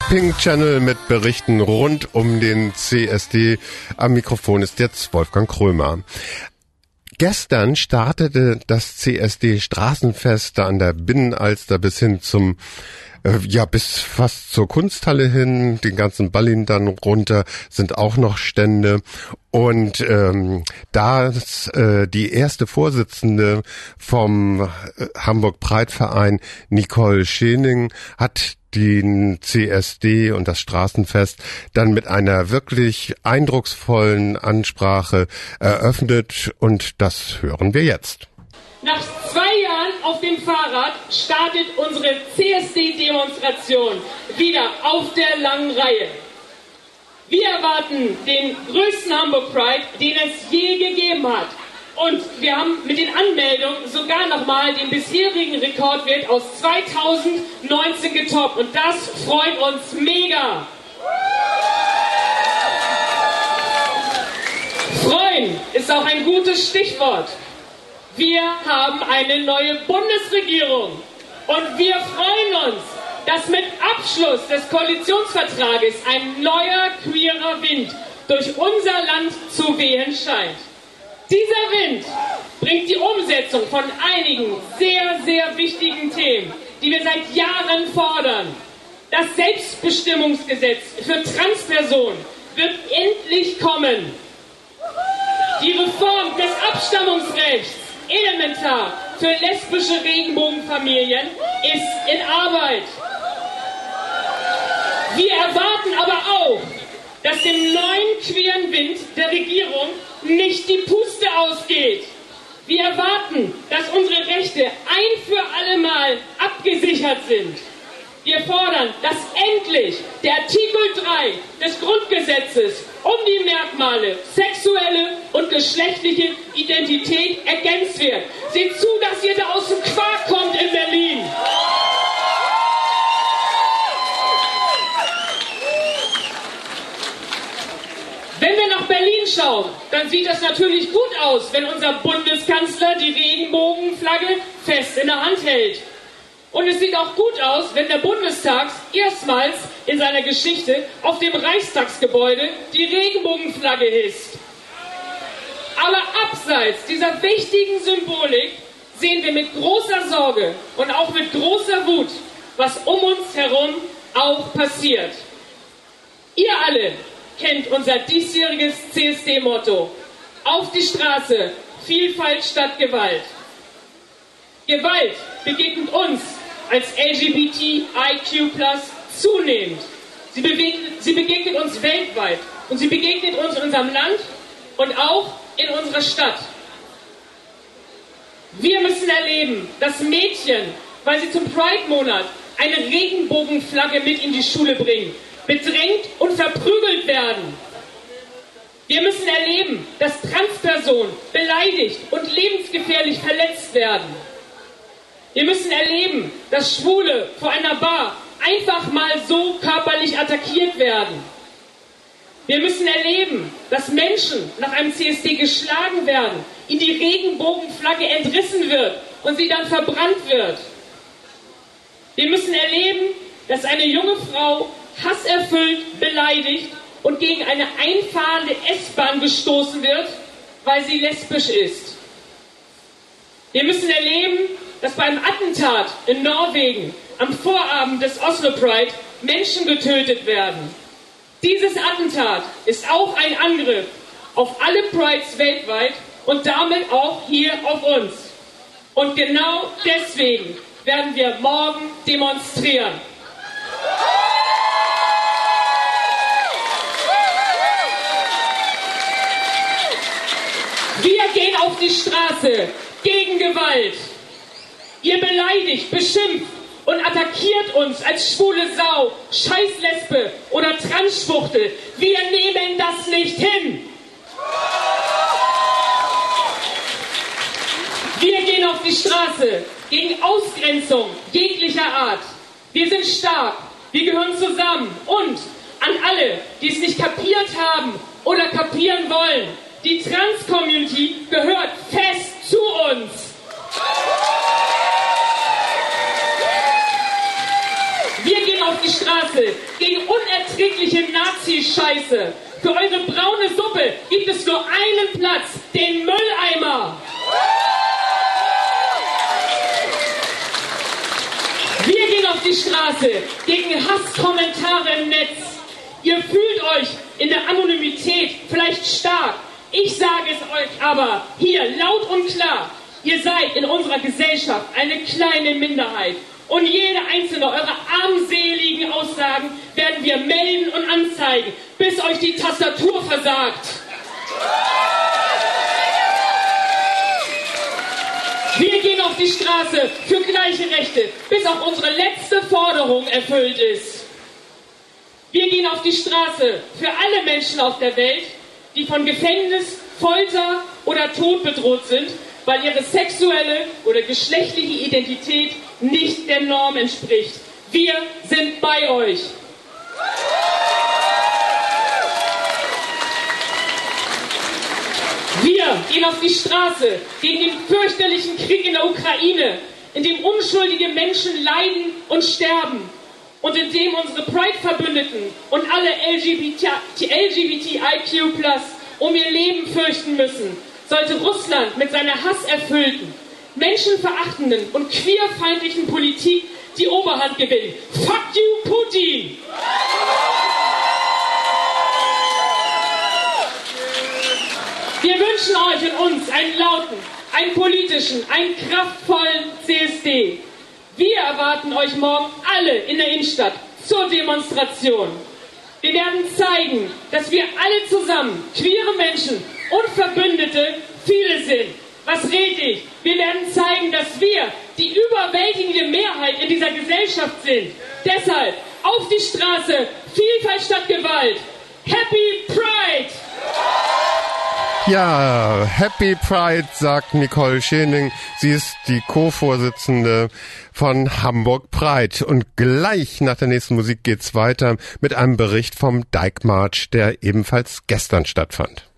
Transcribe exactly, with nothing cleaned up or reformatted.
Pink Channel mit Berichten rund um den C S D. Am Mikrofon ist jetzt Wolfgang Krömer. Gestern startete das C S D Straßenfest da an der Binnenalster bis hin zum ja, bis fast zur Kunsthalle hin, den ganzen Ballin dann runter, sind auch noch Stände. Und ähm, da äh, die erste Vorsitzende vom äh, Hamburg-Pride-Verein, Nicole Schening, hat den C S D und das Straßenfest dann mit einer wirklich eindrucksvollen Ansprache eröffnet. Und das hören wir jetzt. Nach zwei Jahren auf dem Fahrrad startet unsere C S D-Demonstration wieder auf der langen Reihe. Wir erwarten den größten Hamburg Pride, den es je gegeben hat. Und wir haben mit den Anmeldungen sogar nochmal den bisherigen Rekordwert aus zweitausendneunzehn getoppt. Und das freut uns mega. Freuen ist auch ein gutes Stichwort. Wir haben eine neue Bundesregierung und wir freuen uns, dass mit Abschluss des Koalitionsvertrages ein neuer queerer Wind durch unser Land zu wehen scheint. Dieser Wind bringt die Umsetzung von einigen sehr, sehr wichtigen Themen, die wir seit Jahren fordern. Das Selbstbestimmungsgesetz für Transpersonen wird endlich kommen. Die Reform des Abstammungsrechts, elementar für lesbische Regenbogenfamilien, ist in Arbeit. Wir erwarten aber auch, dass dem neuen queeren Wind der Regierung nicht die Puste ausgeht. Wir erwarten, dass unsere Rechte ein für alle Mal abgesichert sind. Wir fordern, dass endlich der Artikel drei des Grundgesetzes um die Merkmale sexuelle und geschlechtliche Identität ergänzt wird. Seht zu, dass ihr da aus dem Quark kommt in Berlin. Wenn wir nach Berlin schauen, dann sieht das natürlich gut aus, wenn unser Bundeskanzler die Regenbogenflagge fest in der Hand hält. Und es sieht auch gut aus, wenn der Bundestag erstmals in seiner Geschichte auf dem Reichstagsgebäude die Regenbogenflagge hisst. Aber abseits dieser wichtigen Symbolik sehen wir mit großer Sorge und auch mit großer Wut, was um uns herum auch passiert. Ihr alle kennt unser diesjähriges C S D-Motto: Auf die Straße, Vielfalt statt Gewalt. Gewalt begegnet uns als L G B T I Q plus zunehmend. Sie begegnet, sie begegnet uns weltweit und sie begegnet uns in unserem Land und auch in unserer Stadt. Wir müssen erleben, dass Mädchen, weil sie zum Pride-Monat eine Regenbogenflagge mit in die Schule bringen, bedrängt und verprügelt werden. Wir müssen erleben, dass Transpersonen beleidigt und lebensgefährlich verletzt werden. Wir müssen erleben, dass Schwule vor einer Bar einfach mal so körperlich attackiert werden. Wir müssen erleben, dass Menschen nach einem C S D geschlagen werden, ihnen die Regenbogenflagge entrissen wird und sie dann verbrannt wird. Wir müssen erleben, dass eine junge Frau hasserfüllt beleidigt und gegen eine einfahrende S-Bahn gestoßen wird, weil sie lesbisch ist. Wir müssen erleben, dass beim Attentat in Norwegen am Vorabend des Oslo Pride Menschen getötet werden. Dieses Attentat ist auch ein Angriff auf alle Prides weltweit und damit auch hier auf uns. Und genau deswegen werden wir morgen demonstrieren. Wir gehen auf die Straße gegen Gewalt. Ihr beleidigt, beschimpft und attackiert uns als schwule Sau, Scheißlesbe oder Transschwuchtel. Wir nehmen das nicht hin. Wir gehen auf die Straße gegen Ausgrenzung jeglicher Art. Wir sind stark, wir gehören zusammen. Und an alle, die es nicht kapiert haben oder kapieren wollen: Die Trans-Community gehört fest zu uns. Wir gehen auf die Straße gegen unerträgliche Nazi-Scheiße. Für eure braune Suppe gibt es nur einen Platz, den Mülleimer. Wir gehen auf die Straße gegen Hasskommentare im Netz. Ihr fühlt euch in der Anonymität vielleicht stark. Ich sage es euch aber hier laut und klar. Ihr seid in unserer Gesellschaft eine kleine Minderheit. Und jede einzelne eurer armseligen Aussagen werden wir melden und anzeigen, bis euch die Tastatur versagt. Wir gehen auf die Straße für gleiche Rechte, bis auch unsere letzte Forderung erfüllt ist. Wir gehen auf die Straße für alle Menschen auf der Welt, die von Gefängnis, Folter oder Tod bedroht sind, weil ihre sexuelle oder geschlechtliche Identität nicht der Norm entspricht. Wir sind bei euch. Wir gehen auf die Straße gegen den fürchterlichen Krieg in der Ukraine, in dem unschuldige Menschen leiden und sterben und in dem unsere Pride-Verbündeten und alle L G B T I Q plus um ihr Leben fürchten müssen, sollte Russland mit seiner hasserfüllten, menschenverachtenden und queerfeindlichen Politik die Oberhand gewinnen. Fuck you, Putin! Wir wünschen euch und uns einen lauten, einen politischen, einen kraftvollen C S D. Wir erwarten euch morgen alle in der Innenstadt zur Demonstration. Wir werden zeigen, dass wir alle zusammen, queere Menschen und Verbündete, viele sind. Was rede ich? Wir werden zeigen, dass wir die überwältigende Mehrheit in dieser Gesellschaft sind. Deshalb auf die Straße, Vielfalt statt Gewalt. Happy Pride! Ja, Happy Pride, sagt Nicole Schening. Sie ist die Co-Vorsitzende von Hamburg Pride. Und gleich nach der nächsten Musik geht's weiter mit einem Bericht vom Dyke March, der ebenfalls gestern stattfand.